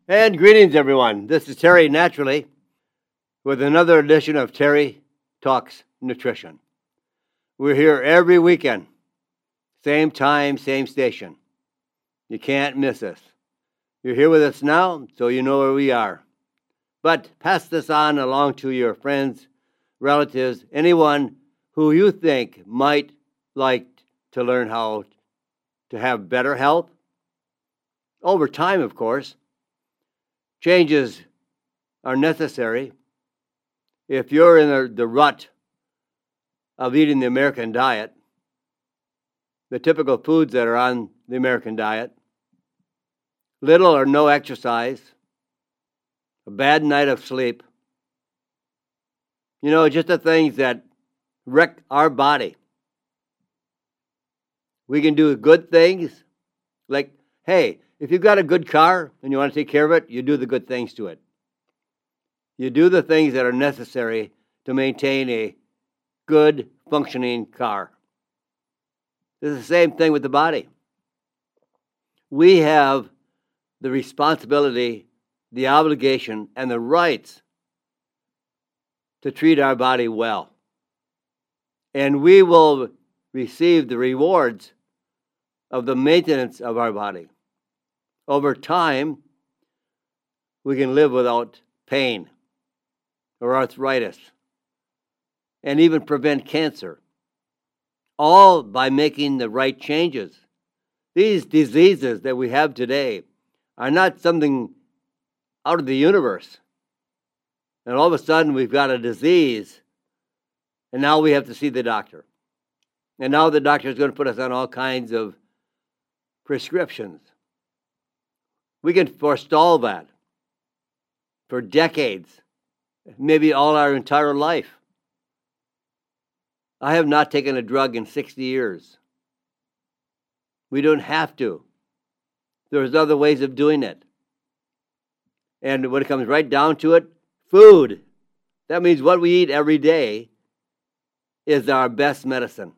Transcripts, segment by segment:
And greetings, everyone. This is Terry Naturally with another edition of Terry Talks Nutrition. We're here every weekend, same time, same station. You can't miss us. You're here with us now, so you know where we are. But pass this on along to your friends, relatives, anyone who you think might like to learn how to have better health. Over time, of course. Changes are necessary. If you're in the rut of eating the American diet, the typical foods that are on the American diet, little or no exercise, a bad night of sleep, just the things that wreck our body. We can do good things like, hey, if you've got a good car and you want to take care of it, you do the good things to it. You do the things that are necessary to maintain a good functioning car. It's the same thing with the body. We have the responsibility, the obligation, and the rights to treat our body well. And we will receive the rewards of the maintenance of our body. Over time, we can live without pain or arthritis and even prevent cancer, all by making the right changes. These diseases that we have today are not something out of the universe. And all of a sudden, we've got a disease, and now we have to see the doctor. And now the doctor is going to put us on all kinds of prescriptions. We can forestall that for decades, maybe all our entire life. I have not taken a drug in 60 years. We don't have to. There's other ways of doing it. And when it comes right down to it, food, that means what we eat every day, is our best medicine.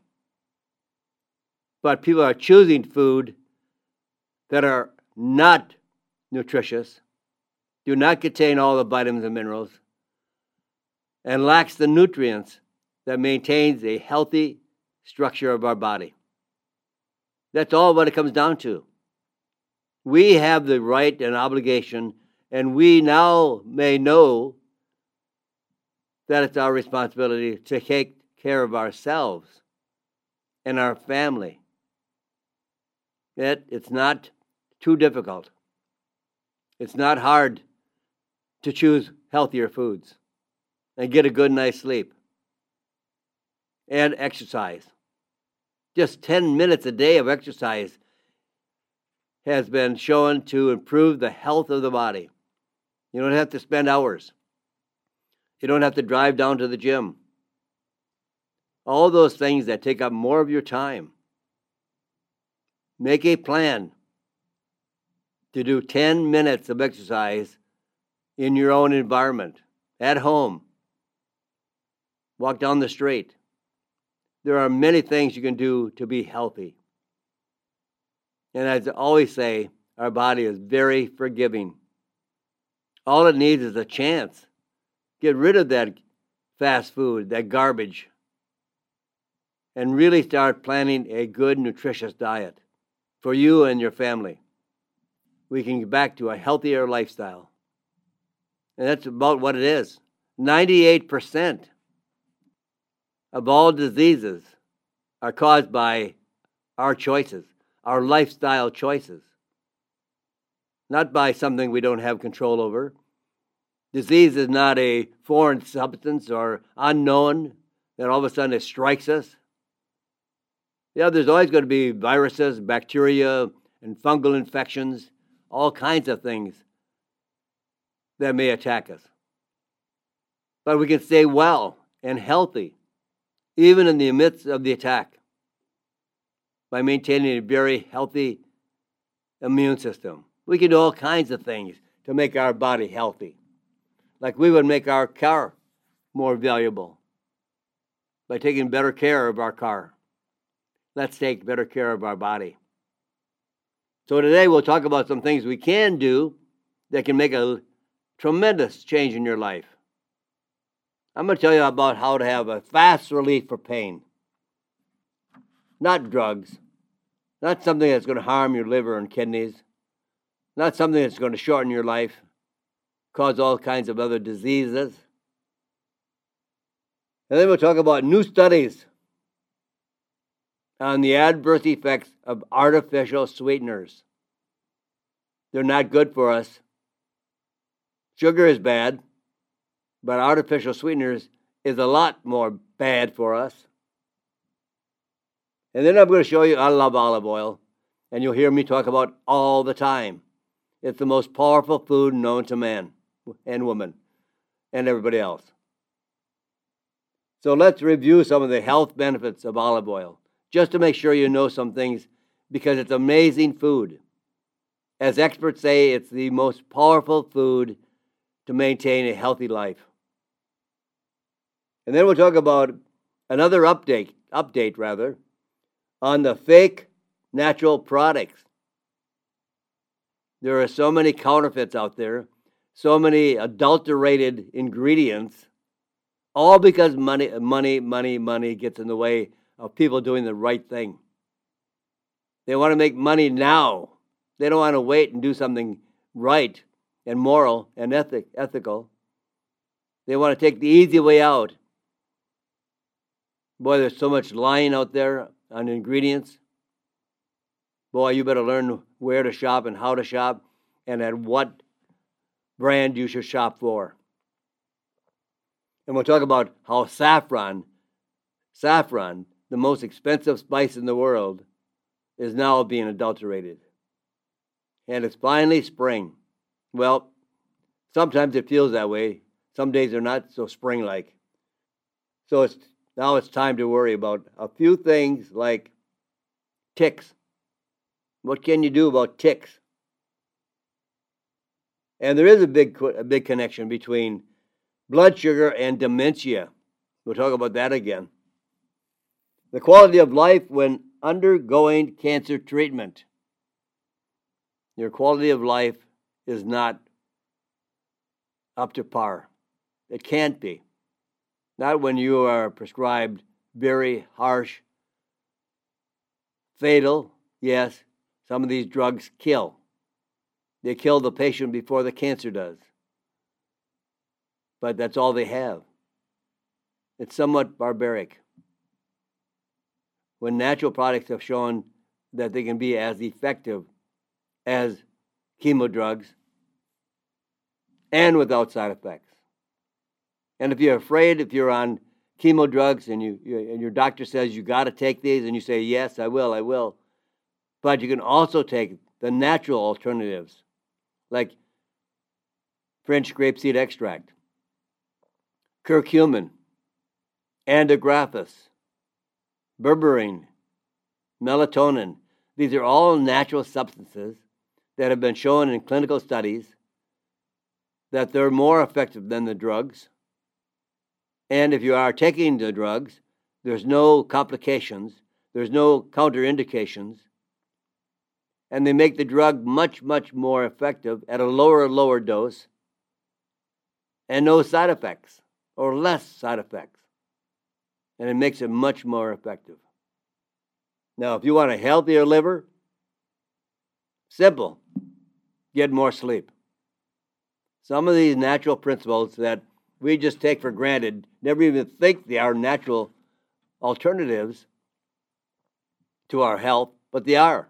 But people are choosing food that are not nutritious, do not contain all the vitamins and minerals, and lacks the nutrients that maintains a healthy structure of our body. That's all what it comes down to. We have the right and obligation, and we now may know that it's our responsibility to take care of ourselves and our family. It's not too difficult. It's not hard to choose healthier foods and get a good night's sleep and exercise. Just 10 minutes a day of exercise has been shown to improve the health of the body. You don't have to spend hours. You don't have to drive down to the gym. All those things that take up more of your time. Make a plan to do 10 minutes of exercise in your own environment, at home. Walk down the street. There are many things you can do to be healthy. And as I always say, our body is very forgiving. All it needs is a chance. Get rid of that fast food, that garbage, and really start planning a good, nutritious diet for you and your family. We can get back to a healthier lifestyle. And that's about what it is. 98% of all diseases are caused by our choices, our lifestyle choices, not by something we don't have control over. Disease is not a foreign substance or unknown that all of a sudden it strikes us. There's always going to be viruses, bacteria, and fungal infections, all kinds of things that may attack us. But we can stay well and healthy, even in the midst of the attack, by maintaining a very healthy immune system. We can do all kinds of things to make our body healthy. Like we would make our car more valuable by taking better care of our car. Let's take better care of our body. So today we'll talk about some things we can do that can make a tremendous change in your life. I'm going to tell you about how to have a fast relief for pain. Not drugs, not something that's going to harm your liver and kidneys, not something that's going to shorten your life, cause all kinds of other diseases. And then we'll talk about new studies on the adverse effects of artificial sweeteners. They're not good for us. Sugar is bad, but artificial sweeteners is a lot more bad for us. And then I'm going to show you, I love olive oil, and you'll hear me talk about all the time. It's the most powerful food known to man and woman and everybody else. So let's review some of the health benefits of olive oil, just to make sure you know some things, because it's amazing food. As experts say, it's the most powerful food to maintain a healthy life. And then we'll talk about another update on the fake natural products. There are so many counterfeits out there, so many adulterated ingredients, all because money gets in the way of people doing the right thing. They want to make money now. They don't want to wait and do something right and moral and ethical. They want to take the easy way out. Boy, there's so much lying out there on ingredients. Boy, you better learn where to shop and how to shop and at what brand you should shop for. And we'll talk about how saffron, the most expensive spice in the world, is now being adulterated. And it's finally spring. Well, sometimes it feels that way. Some days they're not so spring-like. So now it's time to worry about a few things like ticks. What can you do about ticks? And there is a big connection between blood sugar and dementia. We'll talk about that again. The quality of life when undergoing cancer treatment. Your quality of life is not up to par. It can't be. Not when you are prescribed very harsh, fatal, yes, some of these drugs kill. They kill the patient before the cancer does. But that's all they have. It's somewhat barbaric. When natural products have shown that they can be as effective as chemo drugs and without side effects. And if you're afraid, if you're on chemo drugs and your doctor says you got to take these and you say, yes, I will. But you can also take the natural alternatives like French grapeseed extract, curcumin, antigraphis, berberine, melatonin. These are all natural substances that have been shown in clinical studies that they're more effective than the drugs. And if you are taking the drugs, there's no complications, there's no counterindications, and they make the drug much, much more effective at a lower dose and no side effects or less side effects. And it makes it much more effective. Now, if you want a healthier liver, simple, get more sleep. Some of these natural principles that we just take for granted, never even think they are natural alternatives to our health, but they are.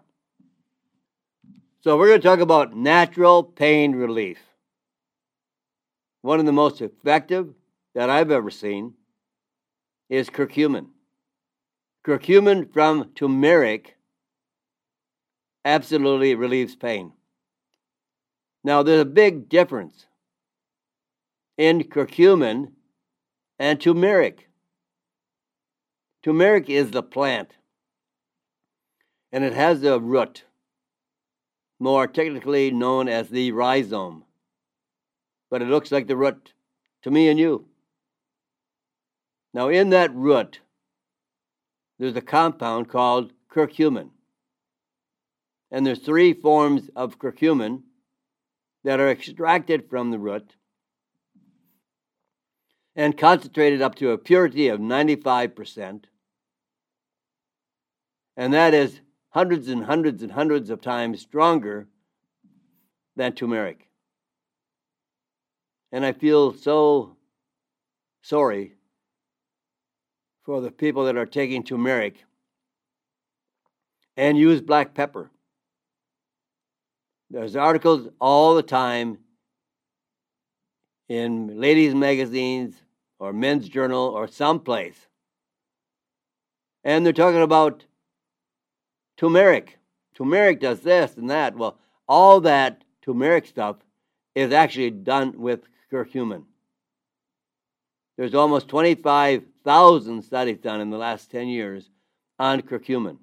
So we're going to talk about natural pain relief. One of the most effective that I've ever seen is curcumin. Curcumin from turmeric absolutely relieves pain. Now, there's a big difference in curcumin and turmeric. Turmeric is the plant, and it has a root, more technically known as the rhizome. But it looks like the root to me and you. Now, in that root, there's a compound called curcumin. And there's 3 forms of curcumin. that are extracted from the root and concentrated up to a purity of 95%. And that is hundreds and hundreds and hundreds of times stronger than turmeric. And I feel so sorry for the people that are taking turmeric and use black pepper. There's articles all the time in ladies' magazines or men's journal or someplace. And they're talking about turmeric. Turmeric does this and that. Well, all that turmeric stuff is actually done with curcumin. There's almost 25,000 studies done in the last 10 years on curcumin.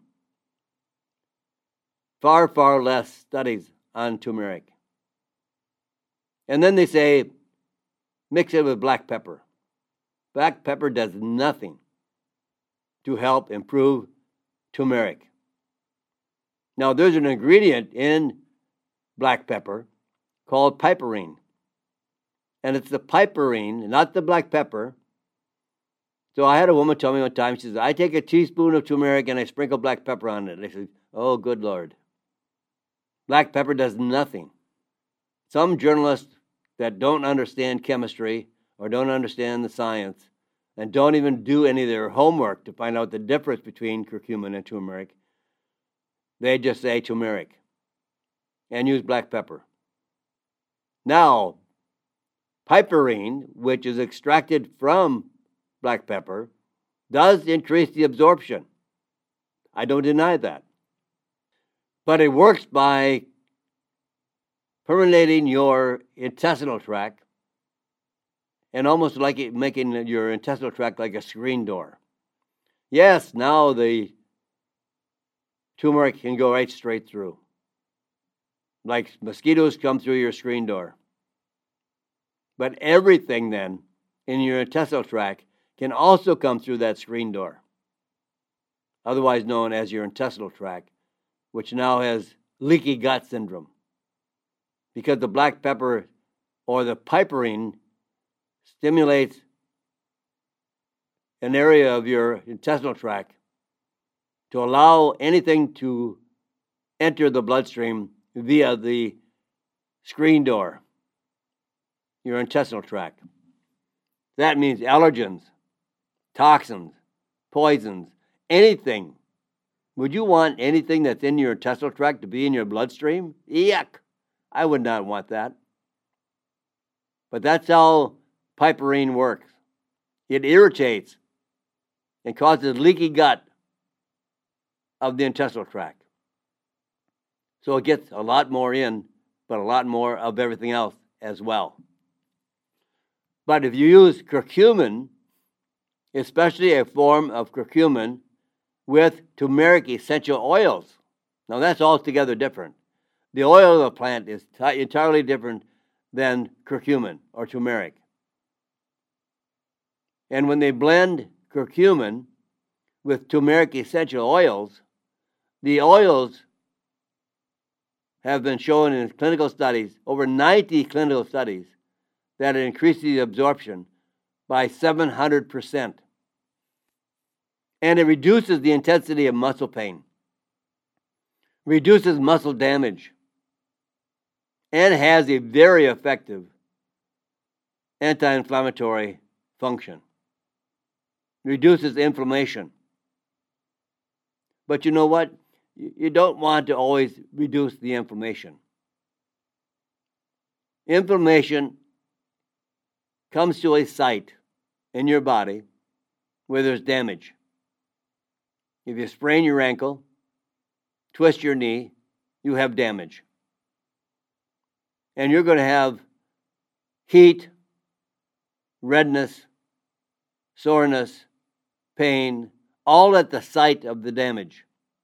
Far, far less studies on turmeric. And then they say, mix it with black pepper. Black pepper does nothing to help improve turmeric. Now, there's an ingredient in black pepper called piperine. And it's the piperine, not the black pepper. So I had a woman tell me one time, she says, I take a teaspoon of turmeric and I sprinkle black pepper on it. I said, oh, good Lord. Black pepper does nothing. Some journalists that don't understand chemistry or don't understand the science and don't even do any of their homework to find out the difference between curcumin and turmeric, they just say turmeric and use black pepper. Now, piperine, which is extracted from black pepper, does increase the absorption. I don't deny that. But it works by permeating your intestinal tract and almost like it making your intestinal tract like a screen door. Yes, now the turmeric can go right straight through. Like mosquitoes come through your screen door. But everything then in your intestinal tract can also come through that screen door, otherwise known as your intestinal tract, which now has leaky gut syndrome. Because the black pepper or the piperine stimulates an area of your intestinal tract to allow anything to enter the bloodstream via the screen door, your intestinal tract. That means allergens, toxins, poisons, anything. Would you want anything that's in your intestinal tract to be in your bloodstream? Yuck! I would not want that. But that's how piperine works. It irritates and causes leaky gut of the intestinal tract. So it gets a lot more in, but a lot more of everything else as well. But if you use curcumin, especially a form of curcumin with turmeric essential oils, now that's altogether different. The oil of the plant is entirely different than curcumin or turmeric. And when they blend curcumin with turmeric essential oils, the oils have been shown in clinical studies, over 90 clinical studies, that it increases the absorption by 700%. And it reduces the intensity of muscle pain, reduces muscle damage, and has a very effective anti-inflammatory function. Reduces inflammation. But you know what? You don't want to always reduce the inflammation. Inflammation comes to a site in your body where there's damage. If you sprain your ankle, twist your knee, you have damage. And you're going to have heat, redness, soreness, pain, all at the site of the damage.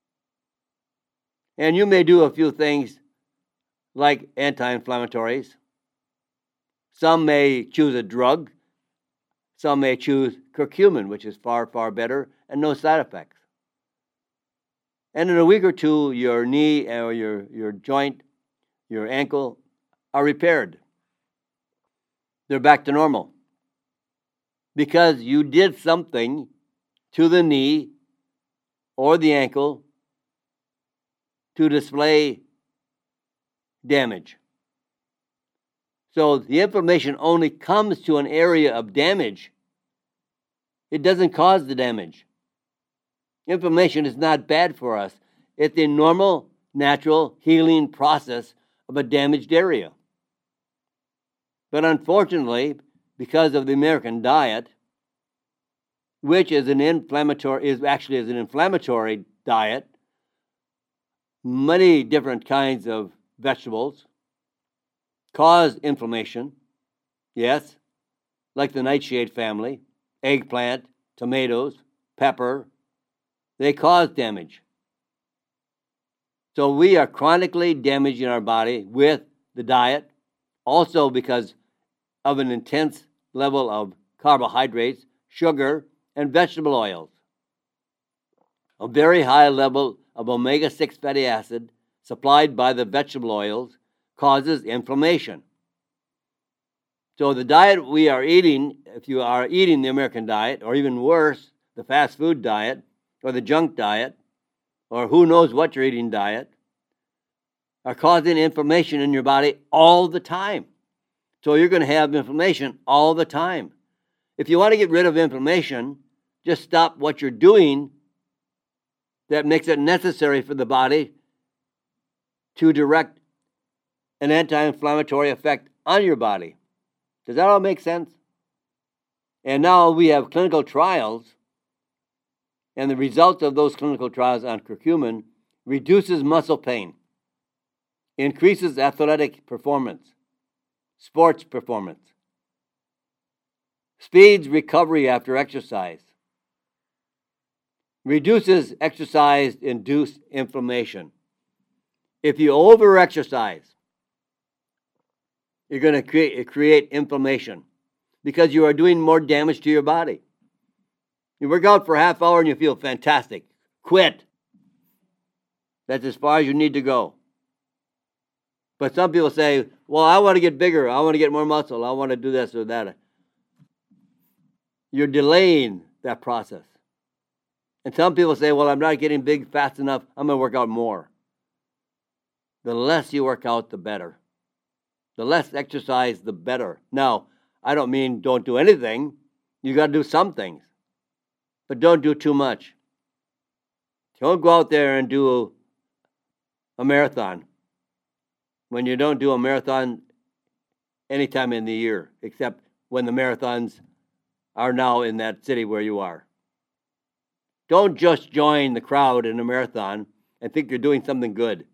And you may do a few things like anti-inflammatories. Some may choose a drug. Some may choose curcumin, which is far, far better and no side effects. And in a week or two, your knee or your joint, your ankle, are repaired. They're back to normal. Because you did something to the knee or the ankle to display damage. So the inflammation only comes to an area of damage. It doesn't cause the damage. Inflammation is not bad for us. It's a normal, natural healing process of a damaged area. But unfortunately, because of the American diet, which is an inflammatory diet, many different kinds of vegetables cause inflammation. Yes, like the nightshade family, eggplant, tomatoes, pepper, they cause damage. So we are chronically damaging our body with the diet, also because of an intense level of carbohydrates, sugar, and vegetable oils. A very high level of omega-6 fatty acid supplied by the vegetable oils causes inflammation. So the diet we are eating, if you are eating the American diet, or even worse, the fast food diet, or the junk diet, or who knows what you're eating diet, are causing inflammation in your body all the time. So you're going to have inflammation all the time. If you want to get rid of inflammation, just stop what you're doing that makes it necessary for the body to direct an anti-inflammatory effect on your body. Does that all make sense? And now we have clinical trials, and the results of those clinical trials on curcumin reduces muscle pain, increases athletic performance, sports performance, speeds recovery after exercise, reduces exercise-induced inflammation. If you over-exercise, you're going to create inflammation because you are doing more damage to your body. You work out for a half hour and you feel fantastic. Quit. That's as far as you need to go. But some people say, well, I want to get bigger. I want to get more muscle. I want to do this or that. You're delaying that process. And some people say, well, I'm not getting big fast enough. I'm going to work out more. The less you work out, the better. The less exercise, the better. Now, I don't mean don't do anything. You got to do some things. But don't do too much. Don't go out there and do a marathon when you don't do a marathon any time in the year, except when the marathons are now in that city where you are. Don't just join the crowd in a marathon and think you're doing something good.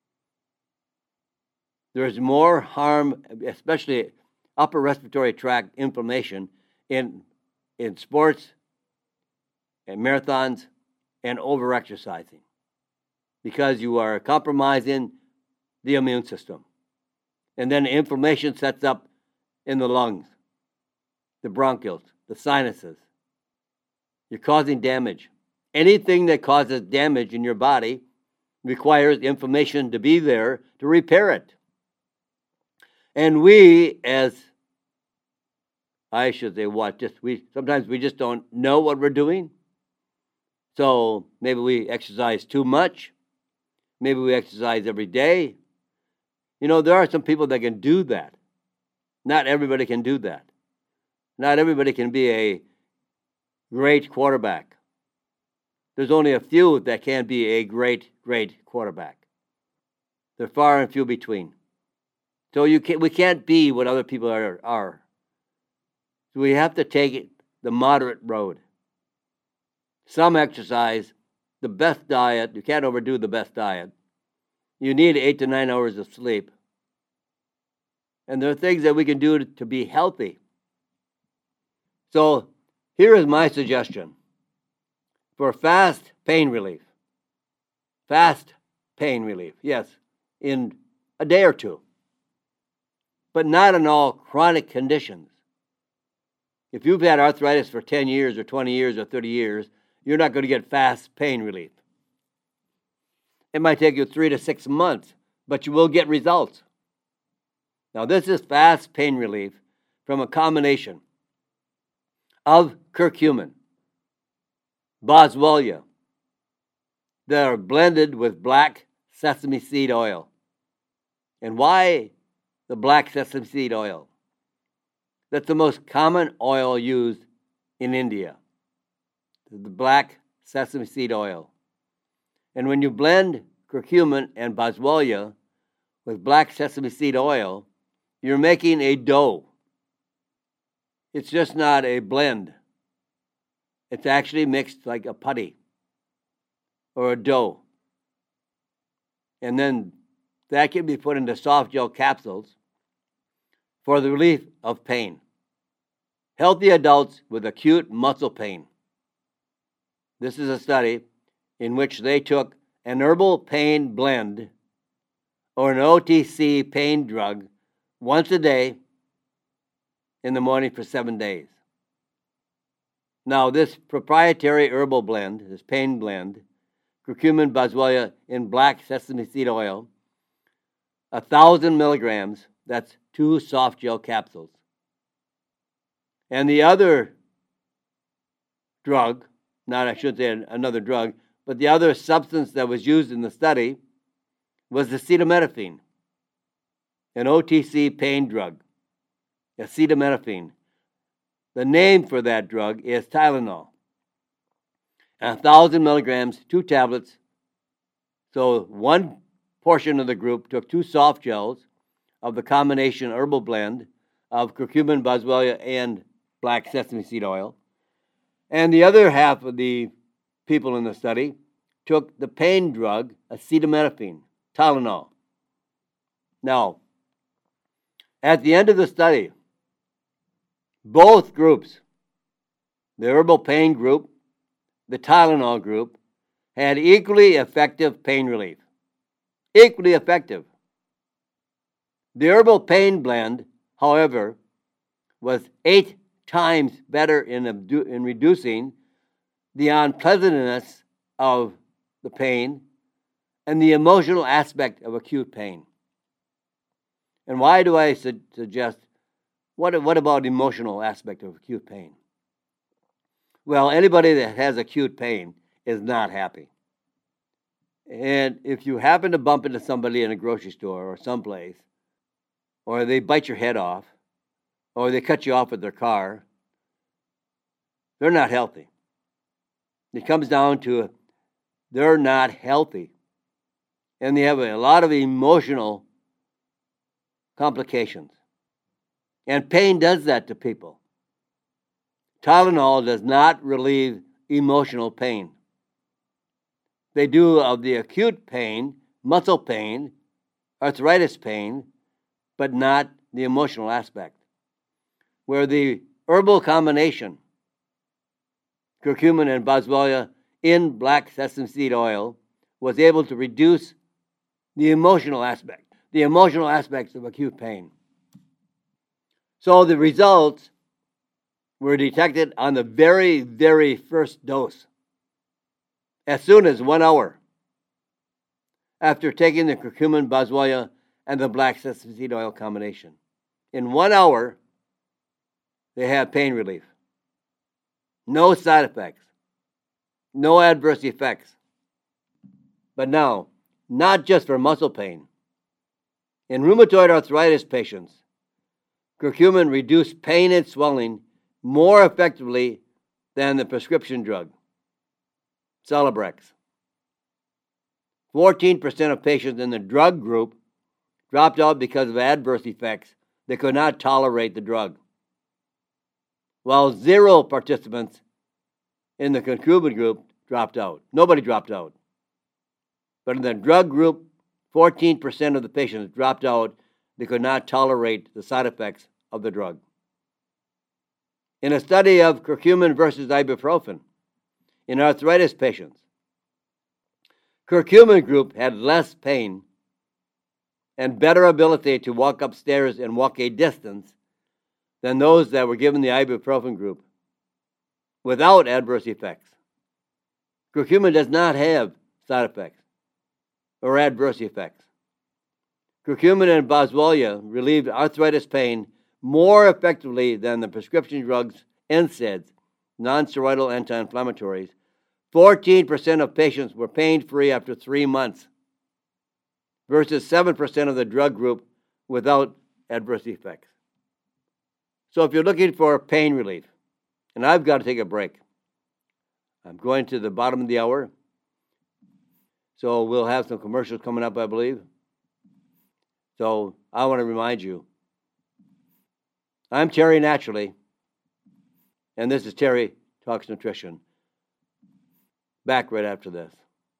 There's more harm, especially upper respiratory tract inflammation, in sports and marathons and over-exercising because you are compromising the immune system. And then inflammation sets up in the lungs, the bronchioles, the sinuses. You're causing damage. Anything that causes damage in your body requires inflammation to be there to repair it. And we, sometimes we just don't know what we're doing. So maybe we exercise too much. Maybe we exercise every day. You know, there are some people that can do that. Not everybody can do that. Not everybody can be a great quarterback. There's only a few that can be a great quarterback. They're far and few between. So we can't be what other people are. So we have to take the moderate road. Some exercise, the best diet. You can't overdo the best diet. You need 8 to 9 hours of sleep. And there are things that we can do to be healthy. So here is my suggestion for fast pain relief. Fast pain relief, yes, in a day or two. But not in all chronic conditions. If you've had arthritis for 10 years or 20 years or 30 years, you're not going to get fast pain relief. It might take you 3 to 6 months, but you will get results. Now, this is fast pain relief from a combination of curcumin, boswellia, that are blended with black sesame seed oil. And why the black sesame seed oil? That's the most common oil used in India, the black sesame seed oil. And when you blend curcumin and boswellia with black sesame seed oil, you're making a dough. It's just not a blend. It's actually mixed like a putty or a dough. And then that can be put into soft gel capsules for the relief of pain. Healthy adults with acute muscle pain. This is a study in which they took an herbal pain blend or an OTC pain drug once a day in the morning for 7 days. Now, this proprietary herbal blend, this pain blend, curcumin, boswellia in black sesame seed oil, 1,000 milligrams, that's 2 soft gel capsules. And the other drug, I shouldn't say another drug, but the other substance that was used in the study was acetaminophen, an OTC pain drug, acetaminophen. The name for that drug is Tylenol. 1,000 milligrams, 2 tablets. So one portion of the group took 2 soft gels of the combination herbal blend of curcumin, boswellia, and black sesame seed oil. And the other half of the people in the study took the pain drug, acetaminophen, Tylenol. Now, at the end of the study, both groups, the herbal pain group, the Tylenol group, had equally effective pain relief. Equally effective. The herbal pain blend, however, was 8 times better in reducing the unpleasantness of the pain and the emotional aspect of acute pain. And why do I suggest, what about emotional aspect of acute pain? Well, anybody that has acute pain is not happy. And if you happen to bump into somebody in a grocery store or someplace, or they bite your head off, or they cut you off with their car, they're not healthy. It comes down to they're not healthy. And they have a lot of emotional complications. And pain does that to people. Tylenol does not relieve emotional pain. They do of the acute pain, muscle pain, arthritis pain, but not the emotional aspect. Where the herbal combination, curcumin and boswellia in black sesame seed oil, was able to reduce the emotional aspects of acute pain. So the results were detected on the very, very first dose, as soon as 1 hour after taking the curcumin, boswellia, and the black sesame seed oil combination. In 1 hour, they have pain relief. No side effects. No adverse effects. But now, not just for muscle pain. In rheumatoid arthritis patients, curcumin reduced pain and swelling more effectively than the prescription drug, Celebrex. 14% of patients in the drug group dropped out because of adverse effects. They could not tolerate the drug, while 0 participants in the curcumin group dropped out. Nobody dropped out. But in the drug group, 14% of the patients dropped out. They could not tolerate the side effects of the drug. In a study of curcumin versus ibuprofen in arthritis patients, curcumin group had less pain and better ability to walk upstairs and walk a distance than those that were given the ibuprofen group without adverse effects. Curcumin does not have side effects or adverse effects. Curcumin and boswellia relieved arthritis pain more effectively than the prescription drugs NSAIDs, non-steroidal anti-inflammatories. 14% of patients were pain-free after 3 months versus 7% of the drug group without adverse effects. So if you're looking for pain relief, and I've got to take a break, I'm going to the bottom of the hour, so we'll have some commercials coming up, I believe. So I want to remind you, I'm Terry Naturally, and this is Terry Talks Nutrition. Back right after this.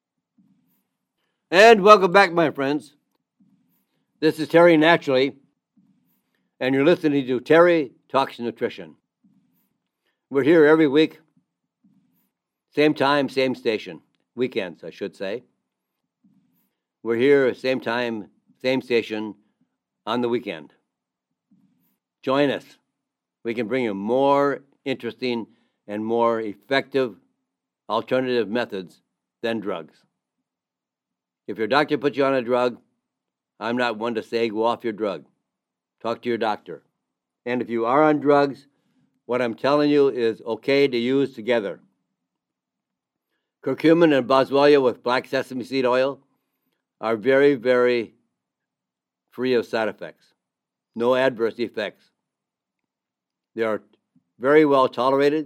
And welcome back, my friends. This is Terry Naturally, and you're listening to Terry Talks Nutrition. We're here every week, same time, same station. Weekends, I should say. We're here same time, same station on the weekend. Join us. We can bring you more interesting and more effective alternative methods than drugs. If your doctor puts you on a drug, I'm not one to say go off your drug. Talk to your doctor. And if you are on drugs, what I'm telling you is okay to use together. Curcumin and boswellia with black sesame seed oil are very, very free of side effects. No adverse effects. They are very well tolerated,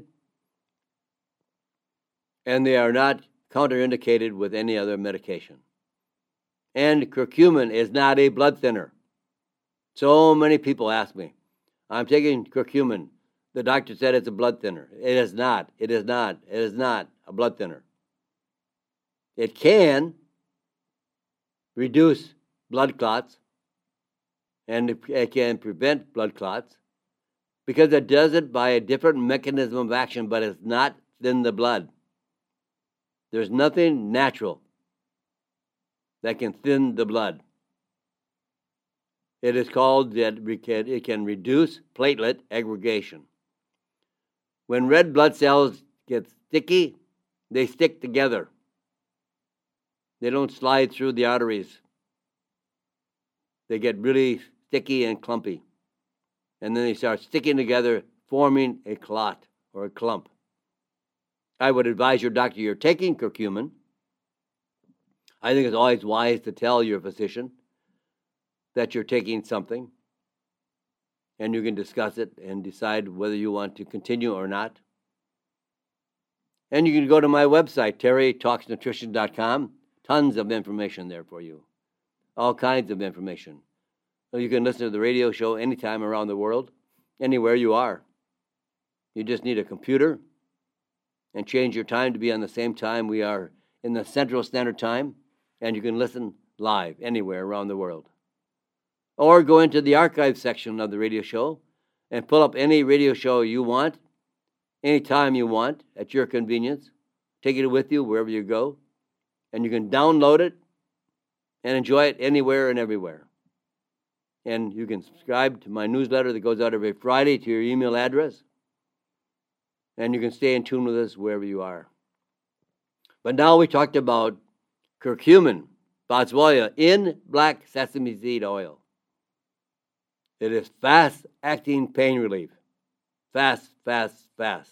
and they are not counterindicated with any other medication. And curcumin is not a blood thinner. So many people ask me, I'm taking curcumin. The doctor said it's a blood thinner. It is not. It is not. It is not a blood thinner. It can reduce blood clots, and it can prevent blood clots because it does it by a different mechanism of action, but it's not in the blood. There's nothing natural that can thin the blood. It is called that it can reduce platelet aggregation. When red blood cells get sticky, they stick together. They don't slide through the arteries. They get really sticky and clumpy. And then they start sticking together, forming a clot or a clump. I would advise your doctor you're taking curcumin. I think it's always wise to tell your physician that you're taking something, and you can discuss it and decide whether you want to continue or not. And you can go to my website, terrytalksnutrition.com. Tons of information there for you. All kinds of information. So you can listen to the radio show anytime around the world, anywhere you are. You just need a computer and change your time to be on the same time we are in the Central Standard Time, and you can listen live anywhere around the world. Or go into the archive section of the radio show and pull up any radio show you want, anytime you want, at your convenience. Take it with you wherever you go, and you can download it and enjoy it anywhere and everywhere. And you can subscribe to my newsletter that goes out every Friday to your email address, and you can stay in tune with us wherever you are. But now we talked about curcumin, boswellia, in black sesame seed oil. It is fast-acting pain relief. Fast, fast, fast.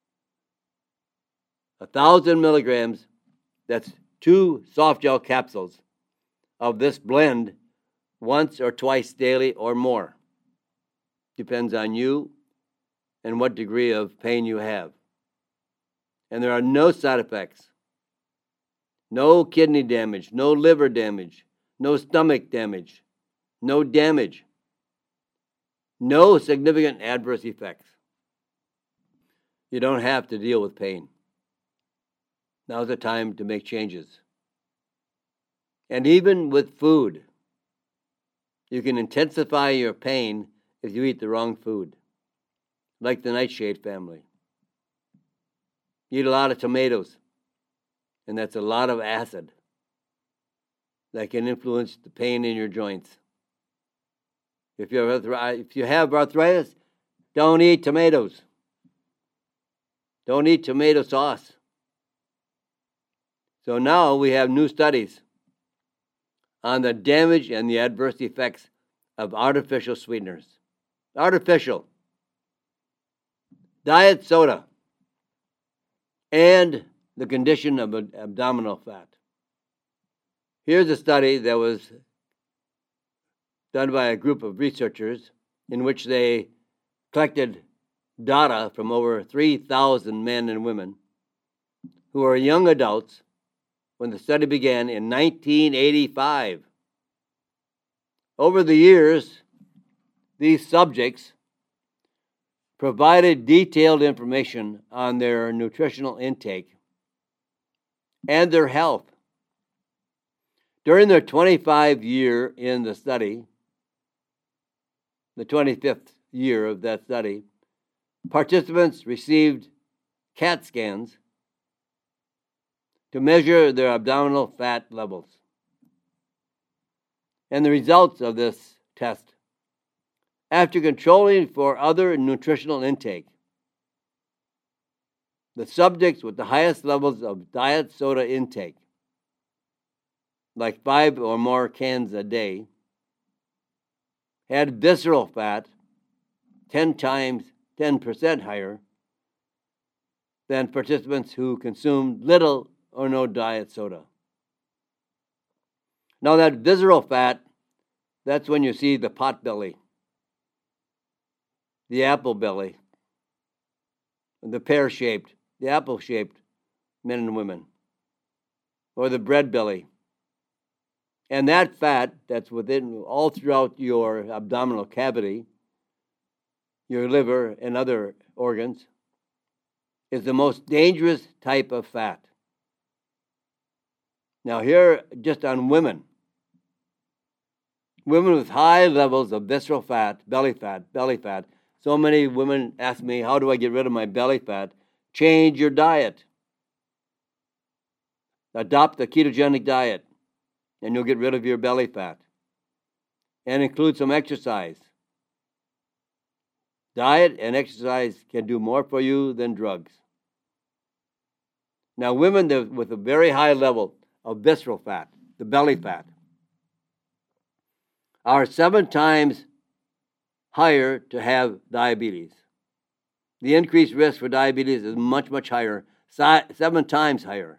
1,000 milligrams, that's 2 soft gel capsules of this blend once or twice daily or more. Depends on you and what degree of pain you have. And there are no side effects. No kidney damage, no liver damage, no stomach damage, no damage. No significant adverse effects. You don't have to deal with pain. Now's the time to make changes. And even with food, you can intensify your pain if you eat the wrong food, like the nightshade family. Eat a lot of tomatoes, and that's a lot of acid that can influence the pain in your joints. If you have arthritis, don't eat tomatoes. Don't eat tomato sauce. So now we have new studies on the damage and the adverse effects of artificial sweeteners. Artificial. Diet soda and the condition of abdominal fat. Here's a study that was done by a group of researchers in which they collected data from over 3,000 men and women who were young adults when the study began in 1985. Over the years, these subjects provided detailed information on their nutritional intake and their health. During their 25-year in the study, the 25th year of that study, participants received CAT scans to measure their abdominal fat levels. And the results of this test, after controlling for other nutritional intake, the subjects with the highest levels of diet soda intake, like 5 or more cans a day, had visceral fat 10% higher than participants who consumed little or no diet soda. Now that visceral fat, that's when you see the pot belly, the apple belly, the pear-shaped, the apple-shaped men and women, or the bread belly. And that fat that's within all throughout your abdominal cavity, your liver and other organs, is the most dangerous type of fat. Now here, just on women with high levels of visceral fat, belly fat. So many women ask me, how do I get rid of my belly fat? Change your diet. Adopt the ketogenic diet, and you'll get rid of your belly fat. And include some exercise. Diet and exercise can do more for you than drugs. Now, women with a very high level of visceral fat, the belly fat, are 7 times higher to have diabetes. The increased risk for diabetes is much, much higher, 7 times higher.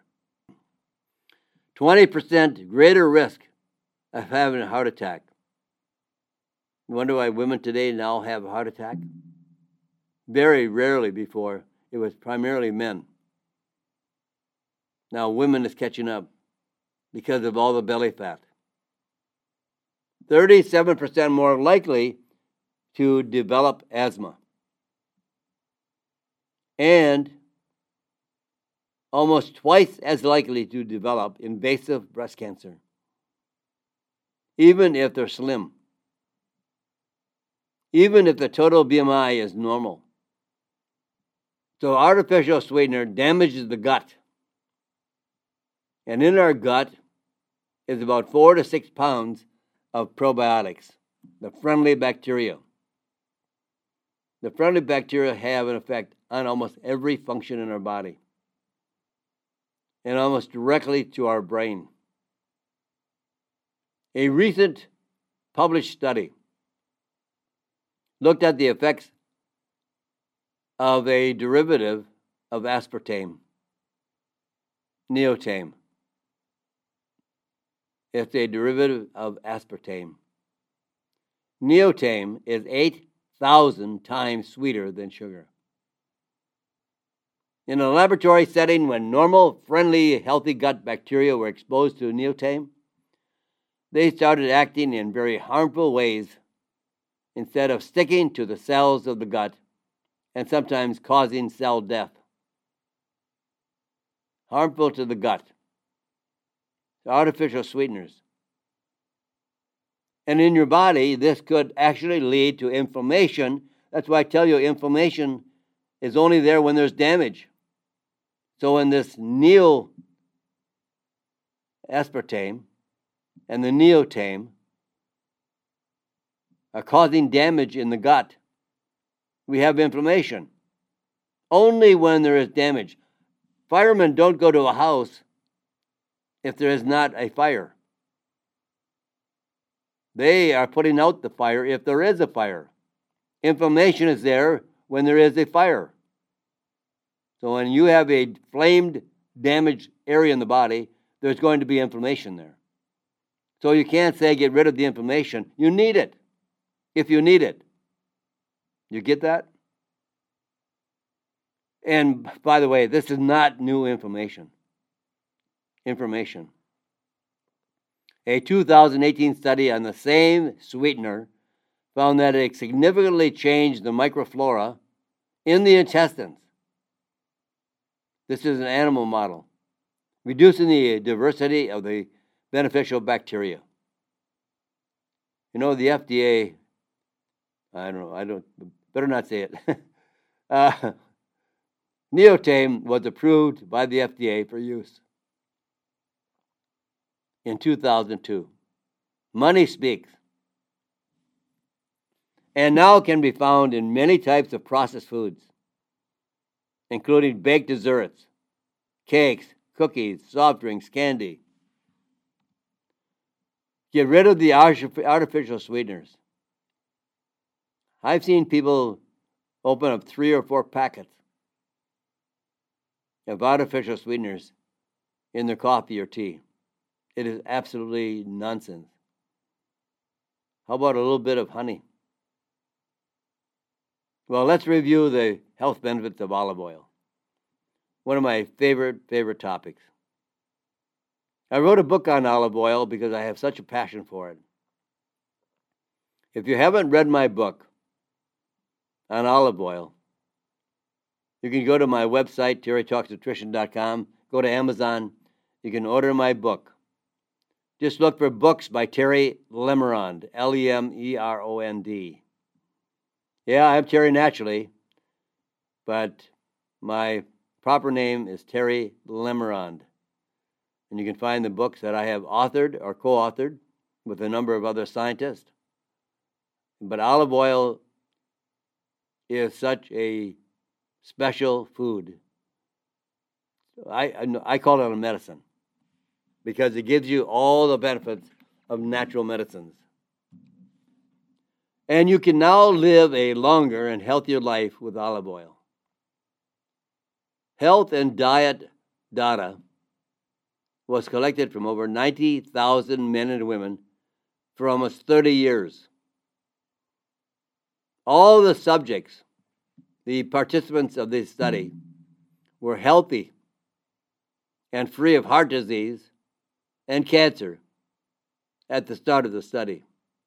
20% greater risk of having a heart attack. You wonder why women today now have a heart attack? Very rarely before, it was primarily men. Now women is catching up because of all the belly fat. 37% more likely to develop asthma. And almost twice as likely to develop invasive breast cancer, even if they're slim, even if the total BMI is normal. So artificial sweetener damages the gut. And in our gut is about 4 to 6 pounds of probiotics, the friendly bacteria. The friendly bacteria have an effect on almost every function in our body and almost directly to our brain. A recent published study looked at the effects of a derivative of aspartame, neotame. It's a derivative of aspartame. Neotame is 8,000 times sweeter than sugar. In a laboratory setting, when normal, friendly, healthy gut bacteria were exposed to neotame, they started acting in very harmful ways instead of sticking to the cells of the gut and sometimes causing cell death. Harmful to the gut. Artificial sweeteners. And in your body, this could actually lead to inflammation. That's why I tell you inflammation is only there when there's damage. So when this neoaspartame and the neotame are causing damage in the gut, we have inflammation. Only when there is damage. Firemen don't go to a house if there is not a fire. They are putting out the fire if there is a fire. Inflammation is there when there is a fire. So when you have a flamed, damaged area in the body, there's going to be inflammation there. So you can't say get rid of the inflammation. You need it if you need it. You get that? And by the way, this is not new information. A 2018 study on the same sweetener found that it significantly changed the microflora in the intestines. This is an animal model, reducing the diversity of the beneficial bacteria. You know, the FDA, better not say it. Neotame was approved by the FDA for use in 2002. Money speaks. And now can be found in many types of processed foods, including baked desserts, cakes, cookies, soft drinks, candy. Get rid of the artificial sweeteners. I've seen people open up 3 or 4 packets of artificial sweeteners in their coffee or tea. It is absolutely nonsense. How about a little bit of honey? Well, let's review the health benefits of olive oil. One of my favorite topics. I wrote a book on olive oil because I have such a passion for it. If you haven't read my book on olive oil, you can go to my website, terrytalksnutrition.com, go to Amazon, you can order my book. Just look for books by Terry Lemerond, Lemerond. Yeah, I'm Terry naturally, but my proper name is Terry Lemerond. And you can find the books that I have authored or co-authored with a number of other scientists. But olive oil is such a special food. I call it a medicine because it gives you all the benefits of natural medicines. And you can now live a longer and healthier life with olive oil. Health and diet data was collected from over 90,000 men and women for almost 30 years. All the subjects, the participants of this study, were healthy and free of heart disease and cancer at the start of the study.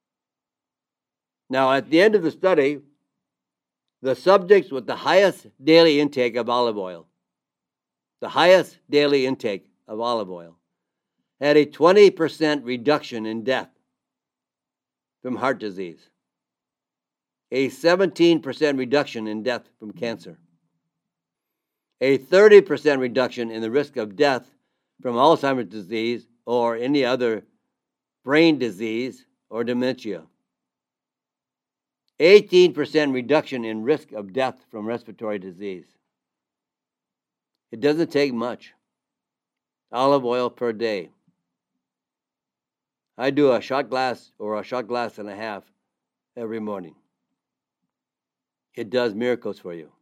Now, at the end of the study, the subjects with the highest daily intake of olive oil, had a 20% reduction in death from heart disease, a 17% reduction in death from cancer, a 30% reduction in the risk of death from Alzheimer's disease or any other brain disease or dementia, 18% reduction in risk of death from respiratory disease. It doesn't take much. Olive oil per day. I do a shot glass or a shot glass and a half every morning. It does miracles for you.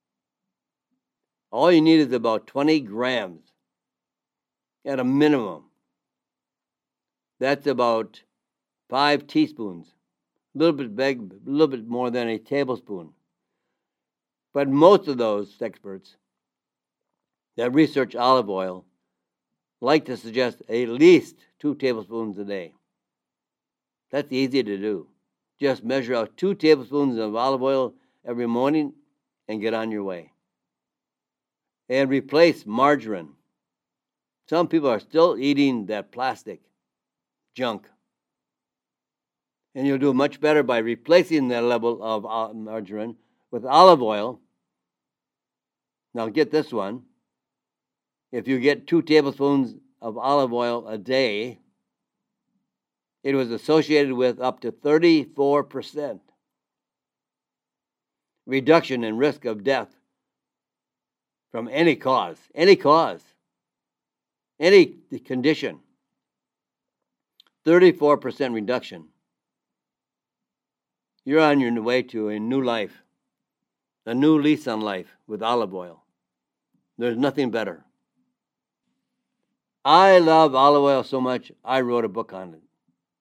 All you need is about 20 grams at a minimum. That's about 5 teaspoons. A little bit big, a little bit more than a tablespoon. But most of those experts that research olive oil like to suggest at least 2 tablespoons a day. That's easy to do. Just measure out 2 tablespoons of olive oil every morning and get on your way. And replace margarine. Some people are still eating that plastic junk. And you'll do much better by replacing that level of margarine with olive oil. Now get this one. If you get 2 tablespoons of olive oil a day, it was associated with up to 34% reduction in risk of death from any condition. 34% reduction you're on your way to a new life, a new lease on life with olive oil. There's nothing better. I love olive oil so much, I wrote a book on it.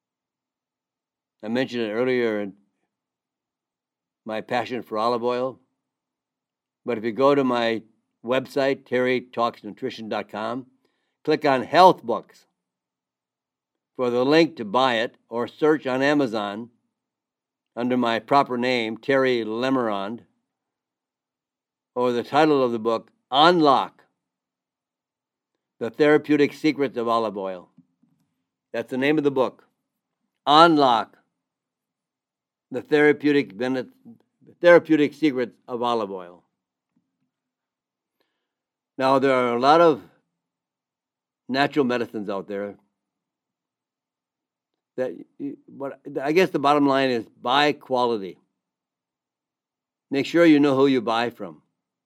I mentioned it earlier in my passion for olive oil. But if you go to my website, terrytalksnutrition.com, click on Health Books for the link to buy it, or search on Amazon under my proper name, Terry Lemerond, or the title of the book, Unlock the Therapeutic Secrets of Olive Oil. That's the name of the book. Unlock the Therapeutic Secrets of Olive Oil. Now, there are a lot of natural medicines out there that, but I guess the bottom line is buy quality. Make sure you know who you buy from.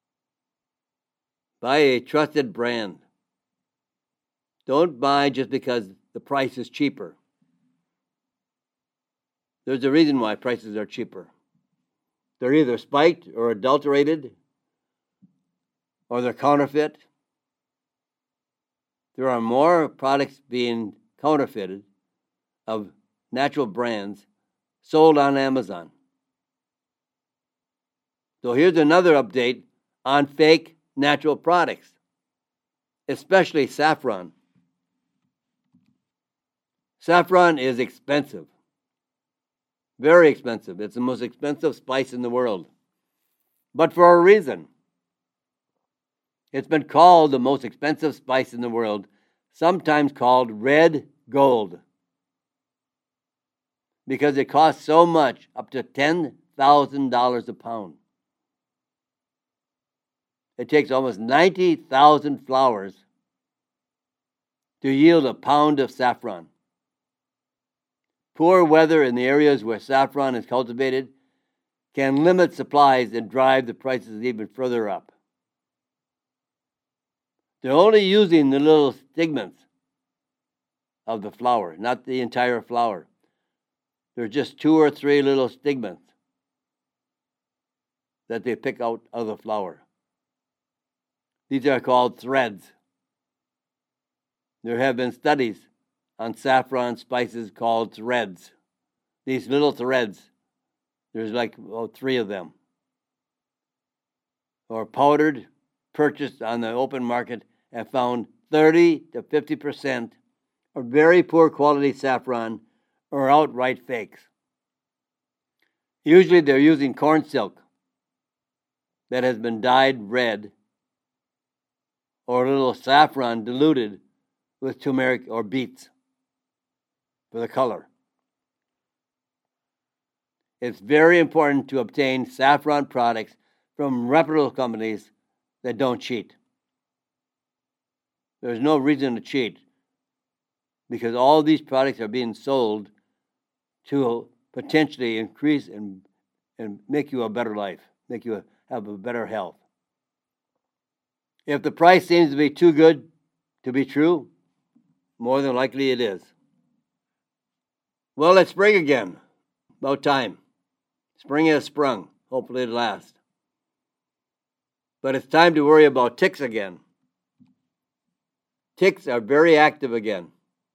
Buy a trusted brand. Don't buy just because the price is cheaper. There's a reason why prices are cheaper. They're either spiked or adulterated, or they're counterfeit. There are more products being counterfeited of natural brands sold on Amazon. So here's another update on fake natural products, especially saffron. Saffron is expensive, very expensive. It's the most expensive spice in the world, but for a reason. It's been called the most expensive spice in the world, sometimes called red gold, because it costs so much, up to $10,000 a pound. It takes almost 90,000 flowers to yield a pound of saffron. Poor weather in the areas where saffron is cultivated can limit supplies and drive the prices even further up. They're only using the little stigmas of the flower, not the entire flower. There are just 2 or 3 little stigmas that they pick out of the flower. These are called threads. There have been studies on saffron spices called threads. These little threads, there's like 3 of them, or powdered, purchased on the open market, and found 30 to 50% of very poor quality saffron or outright fakes. Usually they're using corn silk that has been dyed red, or a little saffron diluted with turmeric or beets for the color. It's very important to obtain saffron products from reputable companies that don't cheat. There's no reason to cheat, because all these products are being sold to potentially increase and make you a better life, make you have a better health. If the price seems to be too good to be true, more than likely it is. Well, it's spring again. About time. Spring has sprung. Hopefully it'll last. But it's time to worry about ticks again. Ticks are very active again.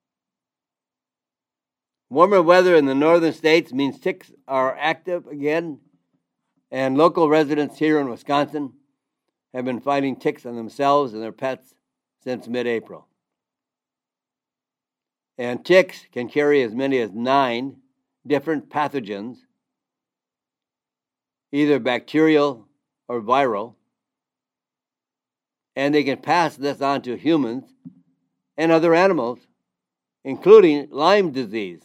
Warmer weather in the northern states means ticks are active again, and local residents here in Wisconsin have been fighting ticks on themselves and their pets since mid-April. And ticks can carry as many as 9 different pathogens, either bacterial or viral, and they can pass this on to humans and other animals, including Lyme disease.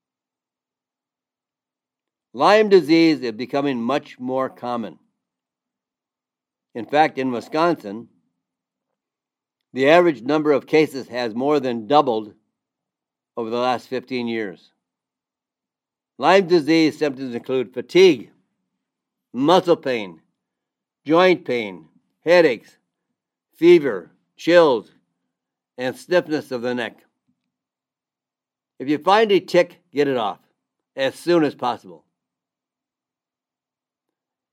Lyme disease is becoming much more common. In fact, in Wisconsin, the average number of cases has more than doubled over the last 15 years. Lyme disease symptoms include fatigue, muscle pain, joint pain, headaches, fever, chills, and stiffness of the neck. If you find a tick, get it off as soon as possible.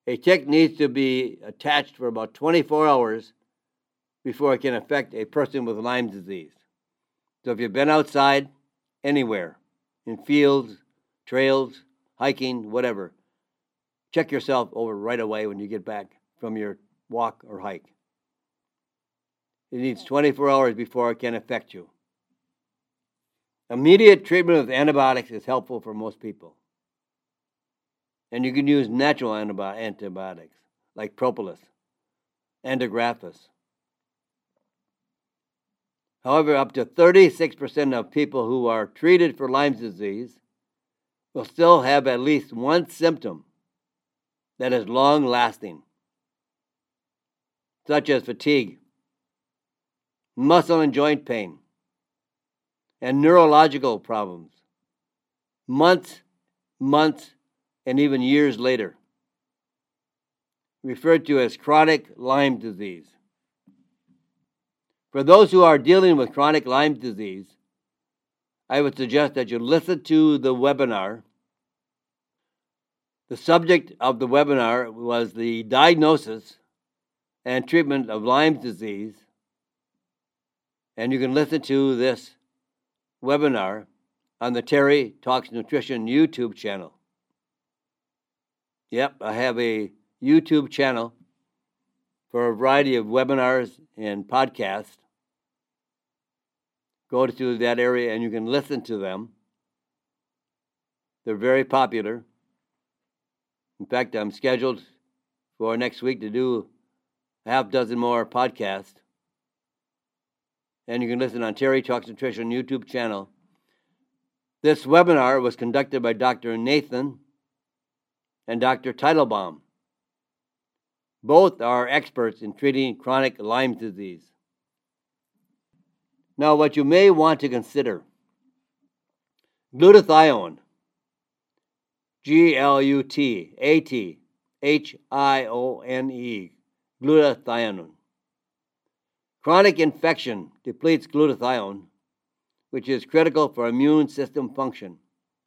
A tick needs to be attached for about 24 hours before it can affect a person with Lyme disease. So if you've been outside, anywhere, in fields, trails, hiking, whatever, check yourself over right away when you get back from your walk or hike. It needs 24 hours before it can affect you. Immediate treatment with antibiotics is helpful for most people. And you can use natural antibiotics like propolis and Endographis. However, up to 36% of people who are treated for Lyme disease will still have at least one symptom that is long-lasting, such as fatigue, muscle and joint pain, and neurological problems, months, and even years later, referred to as chronic Lyme disease. For those who are dealing with chronic Lyme disease, I would suggest that you listen to the webinar. The subject of the webinar was the diagnosis and treatment of Lyme disease, and you can listen to this webinar on the Terry Talks Nutrition YouTube channel. Yep, I have a YouTube channel for a variety of webinars and podcasts. Go to that area and you can listen to them. They're very popular. In fact, I'm scheduled for next week to do a half dozen more podcasts. And you can listen on Terry Talks Nutrition YouTube channel. This webinar was conducted by Dr. Nathan and Dr. Teitelbaum. Both are experts in treating chronic Lyme disease. Now, what you may want to consider: glutathione, Glutathione, glutathione. Chronic infection depletes glutathione, which is critical for immune system function.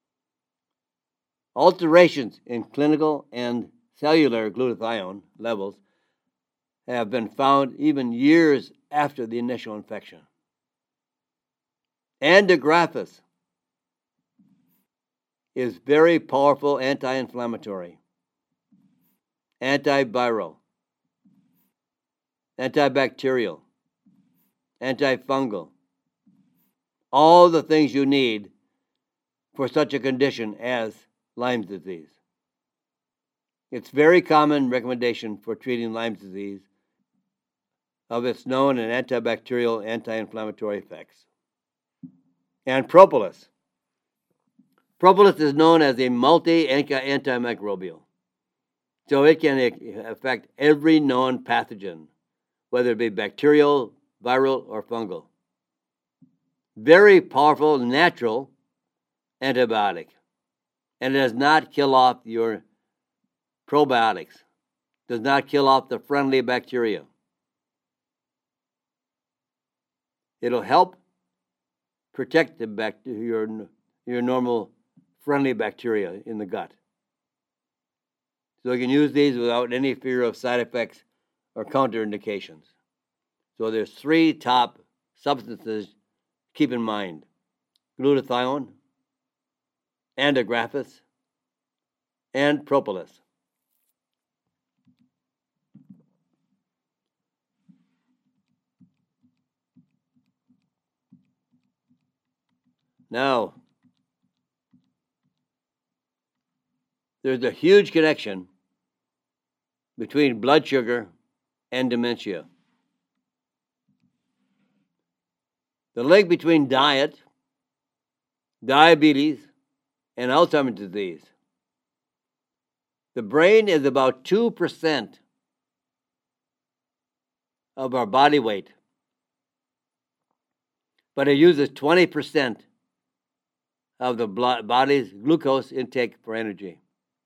Alterations in clinical and cellular glutathione levels have been found even years after the initial infection. Endographis is very powerful anti-inflammatory, antiviral, antibacterial, antifungal, all the things you need for such a condition as Lyme disease. It's very common recommendation for treating Lyme disease of its known and antibacterial, anti-inflammatory effects. And propolis. Propolis is known as a multi-antimicrobial. So it can affect every known pathogen, whether it be bacterial, viral, or fungal. Very powerful natural antibiotic. And it does not kill off your probiotics. Does not kill off the friendly bacteria. It'll help protect your normal friendly bacteria in the gut. So you can use these without any fear of side effects or counterindications. So there's 3 top substances to keep in mind: glutathione, Endographis, and propolis. Now, there's a huge connection between blood sugar and dementia. The link between diet, diabetes, and Alzheimer's disease. The brain is about 2% of our body weight, but it uses 20% of the body's glucose intake for energy.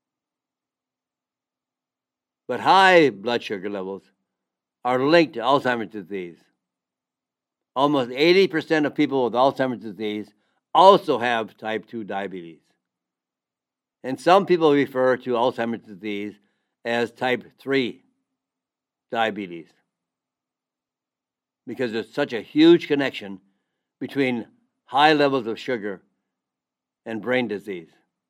But high blood sugar levels are linked to Alzheimer's disease. Almost 80% of people with Alzheimer's disease also have type 2 diabetes. And some people refer to Alzheimer's disease as type 3 diabetes, because there's such a huge connection between high levels of sugar and brain disease.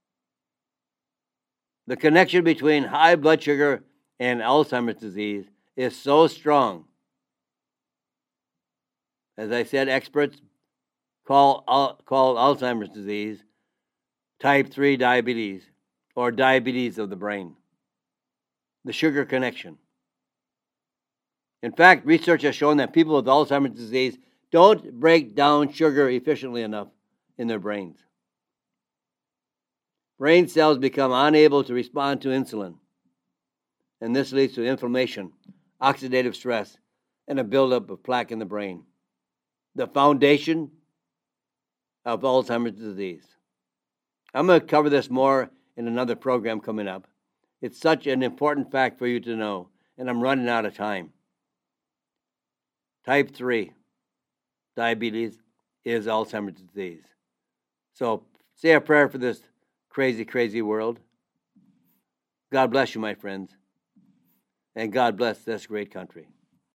The connection between high blood sugar and Alzheimer's disease is so strong. As I said, experts call Alzheimer's disease type 3 diabetes, or diabetes of the brain, the sugar connection. In fact, research has shown that people with Alzheimer's disease don't break down sugar efficiently enough in their brains. Brain cells become unable to respond to insulin, and this leads to inflammation, oxidative stress, and a buildup of plaque in the brain, the foundation of Alzheimer's disease. I'm going to cover this more in another program coming up. It's such an important fact for you to know, and I'm running out of time. Type 3 diabetes is Alzheimer's disease. So say a prayer for this crazy, crazy world. God bless you, my friends, and God bless this great country.